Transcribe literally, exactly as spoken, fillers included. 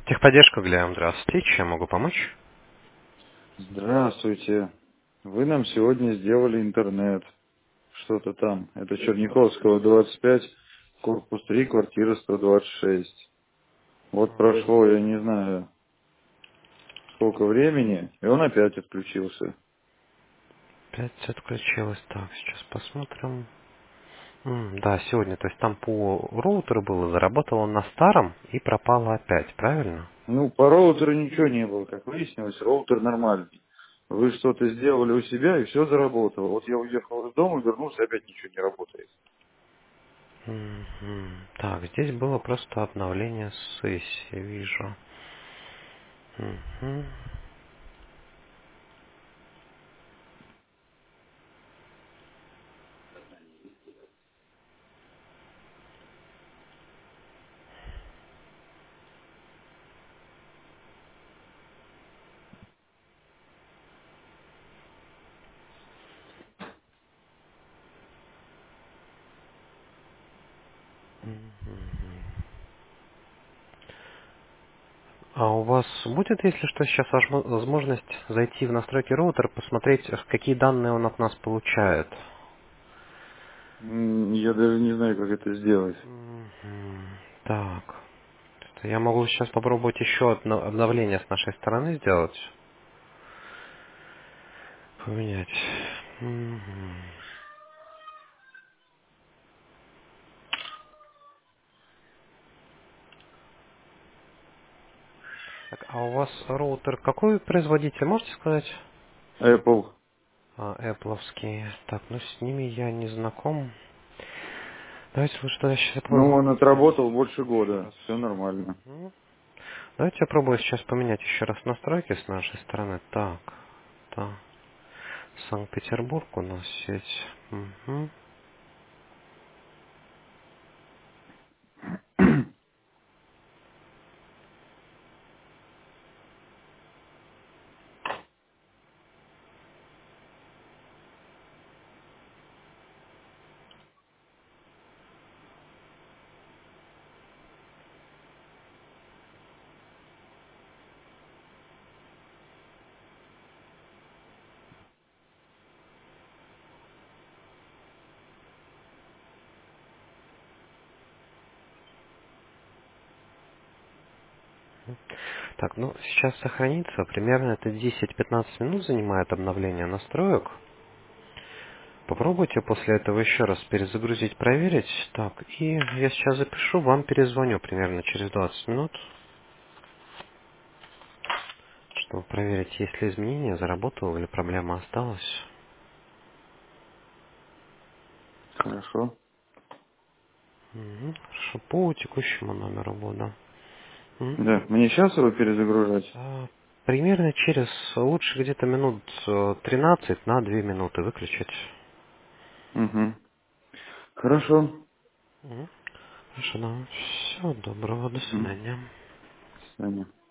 Техподдержка, Глеб, здравствуйте. Чем могу помочь? Здравствуйте. Вы нам сегодня сделали интернет. Что-то там. Это Черняховского, двадцать пять, корпус три, квартира сто двадцать шесть. Вот прошло, я не знаю, сколько времени, и он опять отключился. Опять отключилось. Так, сейчас посмотрим. М, да, сегодня, то есть там по роутеру было, заработал он на старом и пропало опять, правильно? Ну, по роутеру ничего не было, как выяснилось, роутер нормальный. Вы что-то сделали у себя, и все заработало. Вот я уехал из дома, вернулся, опять ничего не работает. Мгм. Так, здесь было просто обновление сессии, вижу. Мгм. А у вас будет, если что, сейчас возможно- возможность зайти в настройки роутера, посмотреть, какие данные он от нас получает? М, Я даже не знаю, как это сделать. Мгм. Так. Я могу сейчас попробовать еще одно обновление с нашей стороны сделать. Поменять. Мгм. Так, а у вас роутер какой производитель, можете сказать? Apple. А, Apple'овский. Так, ну с ними я не знаком. Давайте лучше тогда сейчас я Ну, попробую он отработал больше еще года. раз. Все нормально. Мгм. Давайте я попробую сейчас поменять еще раз настройки с нашей стороны. Так, так. Санкт-Петербург у нас сеть. Мгм. Так, ну сейчас сохранится. Примерно это десять-пятнадцать минут занимает обновление настроек. Попробуйте после этого еще раз перезагрузить, проверить. Так, и я сейчас запишу, вам перезвоню примерно через двадцать минут, чтобы проверить, есть ли изменения, заработало или проблема осталась. Хорошо. Мгм. Хорошо, по текущему номеру буду. М. Да, мне сейчас его перезагружать? А, Примерно через лучше где-то минут э, тринадцать на две минуты выключить. Угу. Хорошо. Мгм. Хорошо, да. Всего доброго, до Угу. свидания. До свидания.